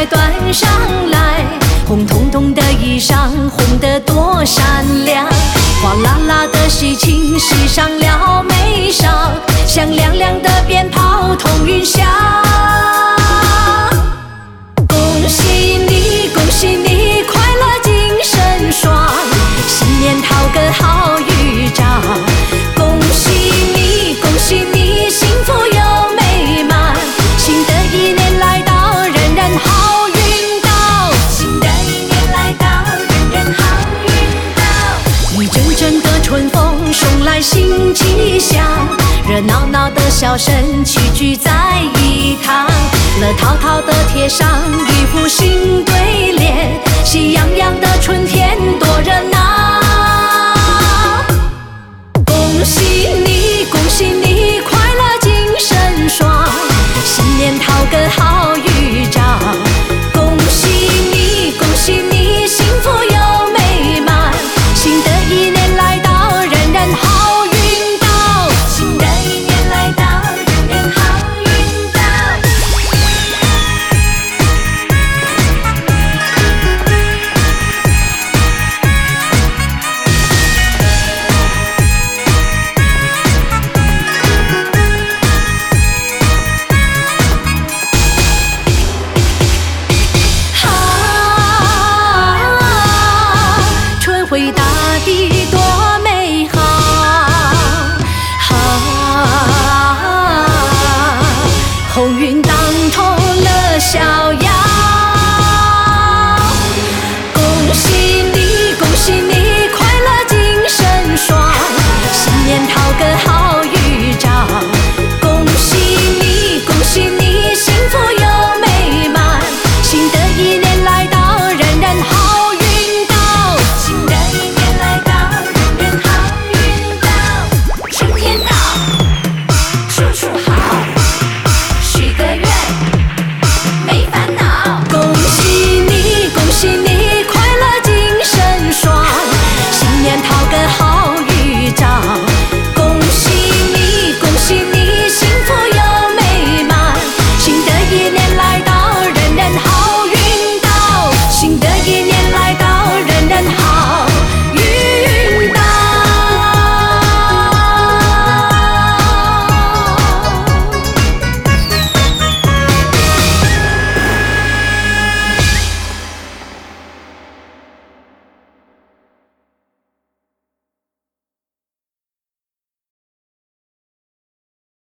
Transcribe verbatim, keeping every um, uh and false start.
快端上来，红彤彤的衣裳，红得多闪亮。哗啦啦的喜庆，喜上了眉梢，响亮亮的鞭炮彤云响。恭喜你，恭喜你，快乐精神爽，新年讨个好预兆。恭喜你，恭喜你，幸福又美满，新的一年来到，人人好运到。新的一年来到，人人好运到。一阵阵的春风送来新气象，热闹闹的笑声齐聚在一堂，乐淘淘的贴上一副新对联，喜洋洋的春天多热闹。恭喜你！